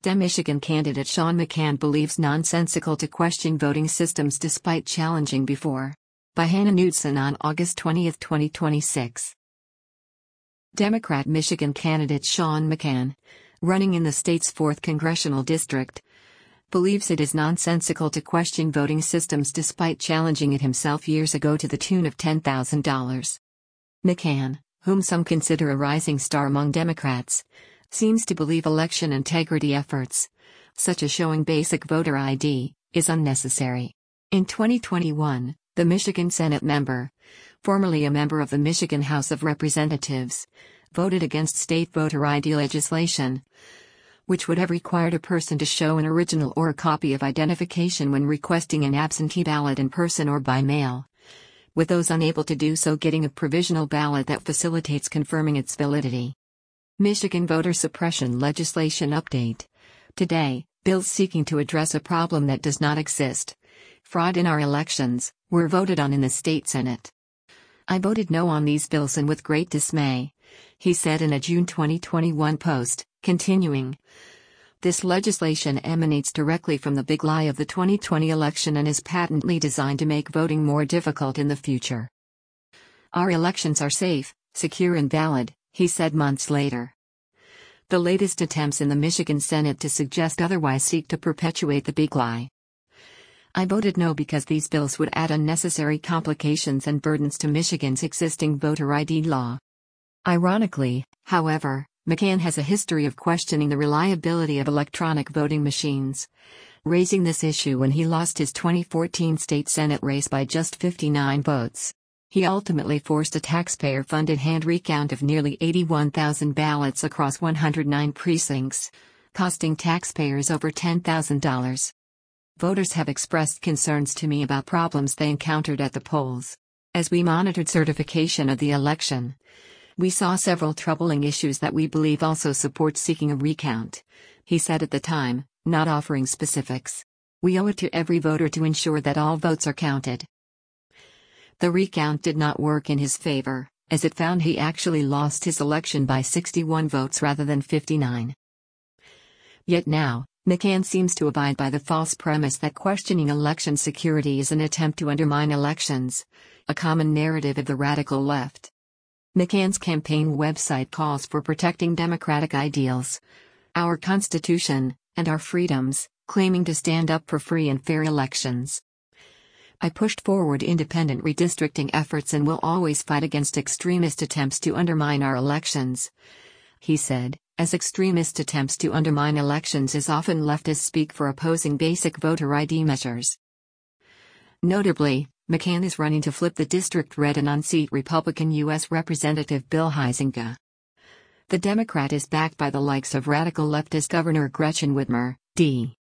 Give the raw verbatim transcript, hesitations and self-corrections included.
Dem Michigan candidate Sean McCann believes nonsensical to question voting systems despite challenging before. By Hannah Knudsen on August twentieth, twenty twenty-six. Democrat Michigan candidate Sean McCann, running in the state's fourth congressional district, believes it is nonsensical to question voting systems despite challenging it himself years ago to the tune of ten thousand dollars. McCann, whom some consider a rising star among Democrats, seems to believe election integrity efforts, such as showing basic voter I D, is unnecessary. In twenty twenty-one, the Michigan Senate member, formerly a member of the Michigan House of Representatives, voted against state voter I D legislation, which would have required a person to show an original or a copy of identification when requesting an absentee ballot in person or by mail, with those unable to do so getting a provisional ballot that facilitates confirming its validity. Michigan voter suppression legislation update. Today, bills seeking to address a problem that does not exist, fraud in our elections, were voted on in the state Senate. I voted no on these bills and with great dismay, he said in a June twenty twenty-one post, continuing. This legislation emanates directly from the big lie of the twenty twenty election and is patently designed to make voting more difficult in the future. Our elections are safe, secure and valid, he said months later. The latest attempts in the Michigan Senate to suggest otherwise seek to perpetuate the big lie. I voted no because these bills would add unnecessary complications and burdens to Michigan's existing voter I D law. Ironically, however, McCann has a history of questioning the reliability of electronic voting machines, raising this issue when he lost his twenty fourteen state Senate race by just fifty-nine votes. He ultimately forced a taxpayer-funded hand recount of nearly eighty-one thousand ballots across one hundred nine precincts, costing taxpayers over ten thousand dollars. Voters have expressed concerns to me about problems they encountered at the polls. As we monitored certification of the election, we saw several troubling issues that we believe also support seeking a recount, he said at the time, not offering specifics. We owe it to every voter to ensure that all votes are counted. The recount did not work in his favor, as it found he actually lost his election by sixty-one votes rather than fifty-nine. Yet now, McCann seems to abide by the false premise that questioning election security is an attempt to undermine elections, a common narrative of the radical left. McCann's campaign website calls for protecting democratic ideals, our Constitution, and our freedoms, claiming to stand up for free and fair elections. I pushed forward independent redistricting efforts and will always fight against extremist attempts to undermine our elections, he said, as extremist attempts to undermine elections is often leftists speak for opposing basic voter I D measures. Notably, McCann is running to flip the district red and unseat Republican U S Representative Bill Huizenga. The Democrat is backed by the likes of radical leftist Governor Gretchen Whitmer, D.